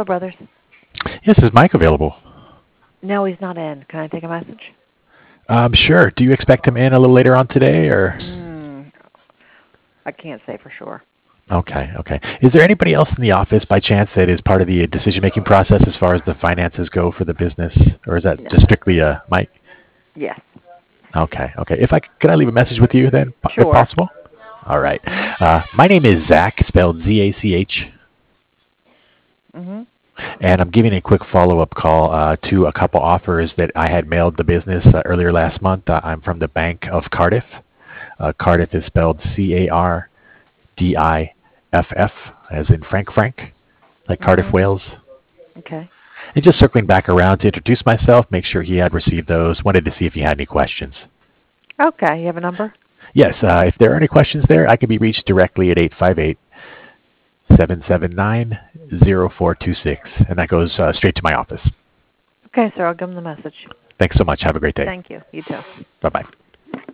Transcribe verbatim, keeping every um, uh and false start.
Brothers. Yes, is Mike available? No, he's not in. Can I take a message? Um, sure. Do you expect him in a little later on today, or? Mm, I can't say for sure. Okay, okay. Is there anybody else in the office by chance that is part of the decision-making process as far as the finances go for the business, or is that just No. strictly uh, Mike? Yes. Okay, okay. If I c- can I leave a message with you then, po- if Sure. possible? All right. Mhm. Uh, my name is Zach, spelled Z A C H, Mhm. and I'm giving a quick follow-up call uh, to a couple offers that I had mailed the business uh, earlier last month. Uh, I'm from the Bank of Cardiff. Uh, Cardiff is spelled C A R D I F F, as in Frank Frank, like Cardiff, Mhm. Wales. Okay. And just circling back around to introduce myself, make sure he had received those. Wanted to see if he had any questions. Okay. You have a number? Yes, uh, if there are any questions there, I can be reached directly at eight five eight, seven seven nine, zero four two six, and that goes uh, straight to my office. Okay, sir. I'll give him the message. Thanks so much. Have a great day. Thank you. You too. Bye bye.